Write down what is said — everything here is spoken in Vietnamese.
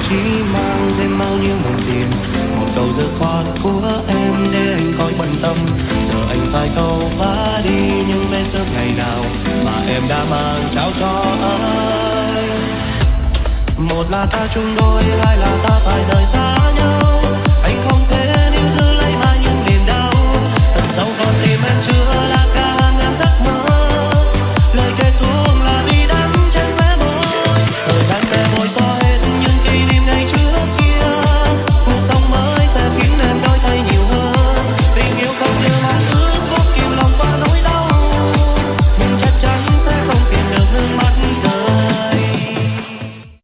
chỉ mang thêm bao nhiêu muộn phiền. Một câu dứt khoát của em để anh khỏi bận tâm. Giờ anh phải câu vá đi những vết xước ngày nào mà em đã mang trao cho anh. Một là ta chung đôi, hai là ta phải rời xa.